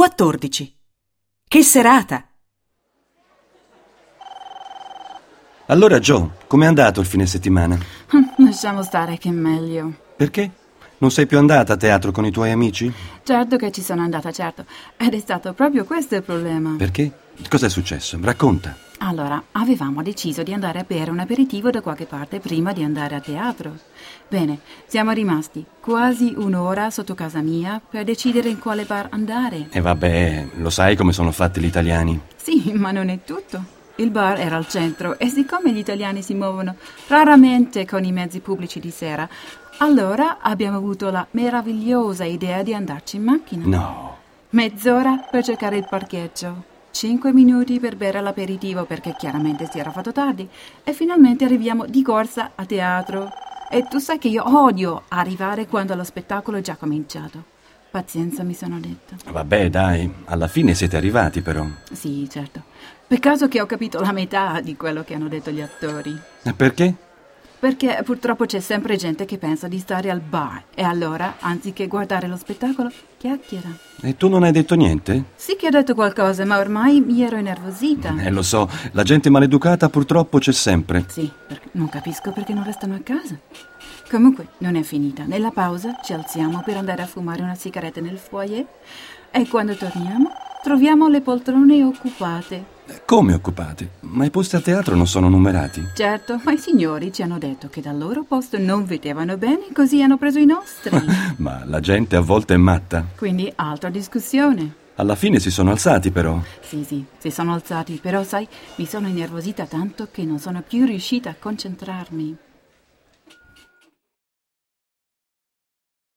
14. Che serata! Allora, Joe, com'è andato il fine settimana? Lasciamo stare che è meglio. Perché? Non sei più andata a teatro con i tuoi amici? Certo che ci sono andata, certo. Ed è stato proprio questo il problema. Perché? Cos'è successo? Racconta. Allora, avevamo deciso di andare a bere un aperitivo da qualche parte prima di andare a teatro. Bene, siamo rimasti quasi un'ora sotto casa mia per decidere in quale bar andare. E vabbè, lo sai come sono fatti gli italiani. Sì, ma non è tutto. Il bar era al centro e siccome gli italiani si muovono raramente con i mezzi pubblici di sera, allora abbiamo avuto la meravigliosa idea di andarci in macchina. No. Mezz'ora per cercare il parcheggio, 5 minuti per bere l'aperitivo perché chiaramente si era fatto tardi e finalmente arriviamo di corsa a teatro. E tu sai che io odio arrivare quando lo spettacolo è già cominciato. Pazienza, mi sono detta. Vabbè, dai, alla fine siete arrivati però. Sì, certo. Peccato che ho capito la metà di quello che hanno detto gli attori. E perché? Perché purtroppo c'è sempre gente che pensa di stare al bar e allora, anziché guardare lo spettacolo, chiacchiera. E tu non hai detto niente? Sì che ho detto qualcosa, ma ormai mi ero innervosita. Lo so, la gente maleducata purtroppo c'è sempre. Sì, non capisco perché non restano a casa. Comunque, non è finita. Nella pausa ci alziamo per andare a fumare una sigaretta nel foyer e quando torniamo troviamo le poltrone occupate. Come occupati? Ma i posti a teatro non sono numerati. Certo, ma i signori ci hanno detto che dal loro posto non vedevano bene, così hanno preso i nostri. Ma la gente a volte è matta. Quindi altra discussione. Alla fine si sono alzati però. Sì, si sono alzati, però sai, mi sono innervosita tanto che non sono più riuscita a concentrarmi.